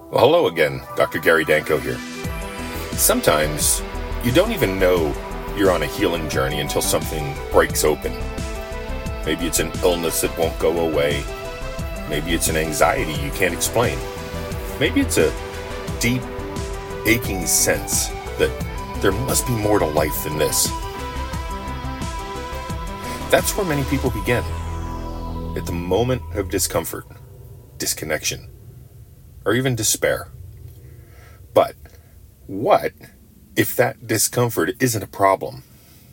Well, hello again, Dr. Gary Danko here. Sometimes you don't even know you're on a healing journey until something breaks open. Maybe it's an illness that won't go away. Maybe it's an anxiety you can't explain. Maybe it's a deep, aching sense that there must be more to life than this. That's where many people begin. At the moment of discomfort, disconnection, or even despair. But what if that discomfort isn't a problem?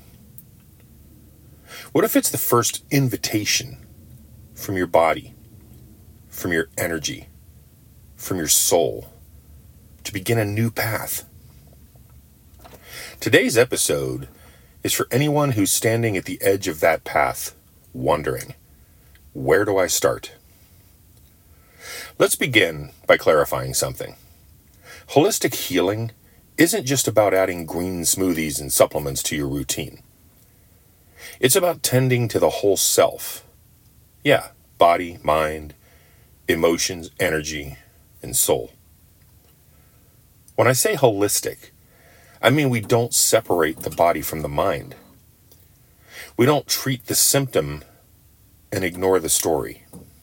What if it's the first invitation from your body, from your energy, from your soul, to begin a new path? Today's episode is for anyone who's standing at the edge of that path, wondering, where do I start? Let's begin by clarifying something. Holistic healing isn't just about adding green smoothies and supplements to your routine. It's about tending to the whole self. Yeah, body, mind, emotions, energy, and soul. When I say holistic, I mean we don't separate the body from the mind. We don't treat the symptom and ignore the story.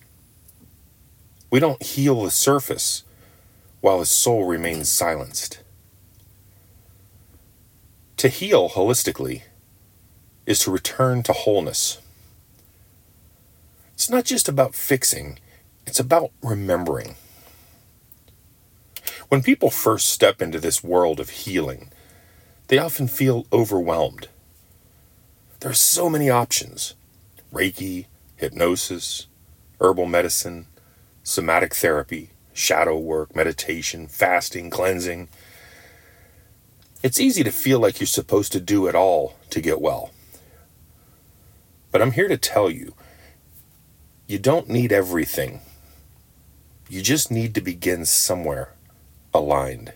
We don't heal the surface while the soul remains silenced. To heal holistically is to return to wholeness. It's not just about fixing, it's about remembering. When people first step into this world of healing, they often feel overwhelmed. There are so many options: Reiki, hypnosis, herbal medicine, somatic therapy, shadow work, meditation, fasting, cleansing. It's easy to feel like you're supposed to do it all to get well. But I'm here to tell you, you don't need everything. You just need to begin somewhere aligned.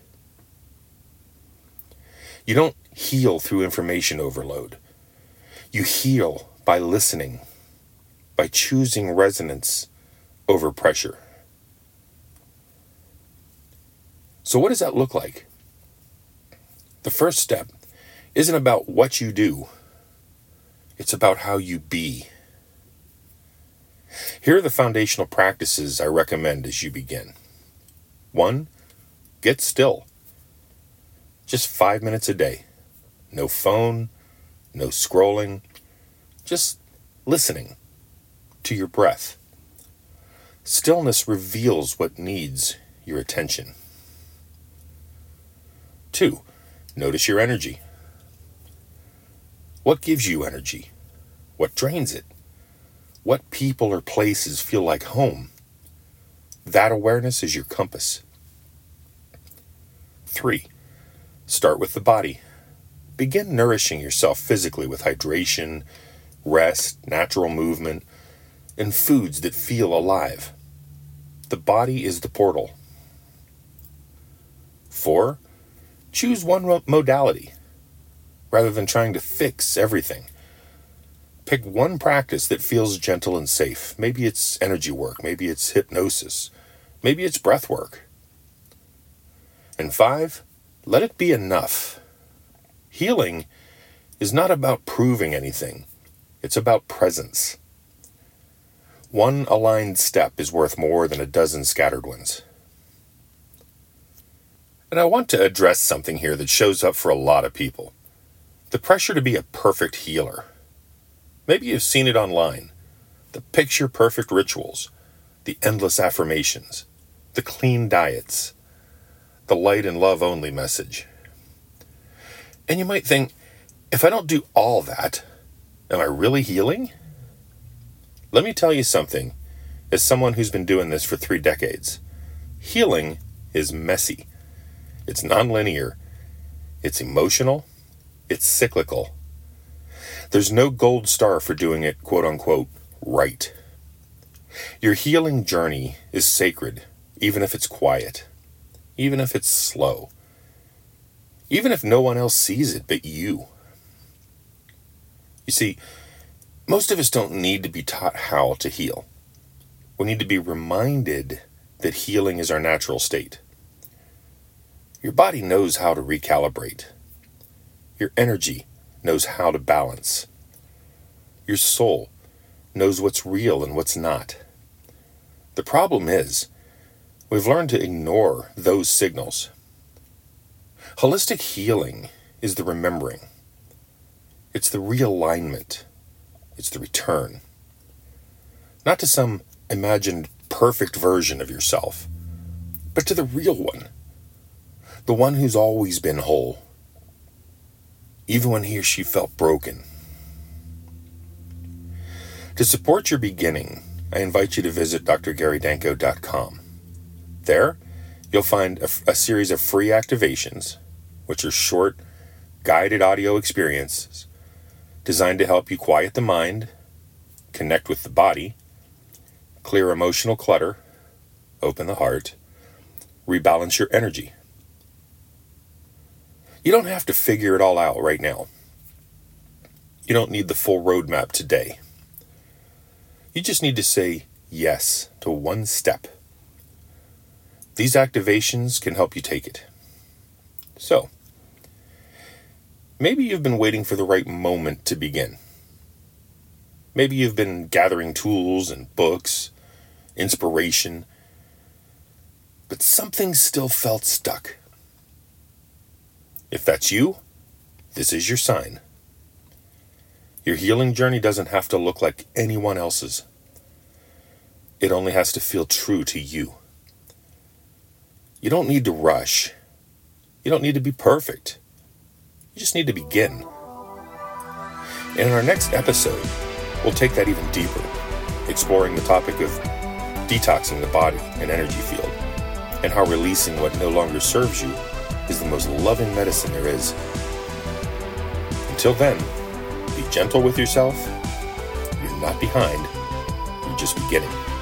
You don't heal through information overload. You heal by listening, by choosing resonance over pressure. So what does that look like? The first step isn't about what you do. It's about how you be. Here are the foundational practices I recommend as you begin. 1, get still. Just 5 minutes a day. No phone, no scrolling, just listening to your breath. Stillness reveals what needs your attention. 2, notice your energy. What gives you energy? What drains it? What people or places feel like home? That awareness is your compass. 3, start with the body. Begin nourishing yourself physically with hydration, rest, natural movement, and foods that feel alive. The body is the portal. 4, choose one modality. Rather than trying to fix everything, pick one practice that feels gentle and safe. Maybe it's energy work, maybe it's hypnosis, maybe it's breath work. And 5, let it be enough. Healing is not about proving anything. It's about presence. One aligned step is worth more than a dozen scattered ones. And I want to address something here that shows up for a lot of people. The pressure to be a perfect healer. Maybe you've seen it online. The picture-perfect rituals, the endless affirmations, the clean diets, the light and love only message. And you might think, if I don't do all that, am I really healing? Let me tell you something, as someone who's been doing this for 3 decades. Healing is messy. It's nonlinear. It's emotional. It's cyclical. There's no gold star for doing it, quote unquote, right. Your healing journey is sacred, even if it's quiet, even if it's slow, even if no one else sees it but you. You see, most of us don't need to be taught how to heal. We need to be reminded that healing is our natural state. Your body knows how to recalibrate. Your energy knows how to balance. Your soul knows what's real and what's not. The problem is, we've learned to ignore those signals. Holistic healing is the remembering. It's the realignment. It's the return. Not to some imagined perfect version of yourself, but to the real one. The one who's always been whole, even when he or she felt broken. To support your beginning, I invite you to visit drgarydanko.com. There, you'll find a series of free activations, which are short, guided audio experiences designed to help you quiet the mind, connect with the body, clear emotional clutter, open the heart, rebalance your energy. You don't have to figure it all out right now. You don't need the full roadmap today. You just need to say yes to one step. These activations can help you take it. So, maybe you've been waiting for the right moment to begin. Maybe you've been gathering tools and books, inspiration, but something still felt stuck. If that's you, this is your sign. Your healing journey doesn't have to look like anyone else's. It only has to feel true to you. You don't need to rush. You don't need to be perfect. You just need to begin. And in our next episode, we'll take that even deeper, exploring the topic of detoxing the body and energy field, and how releasing what no longer serves you is the most loving medicine there is. Until then, be gentle with yourself. You're not behind. You're just beginning.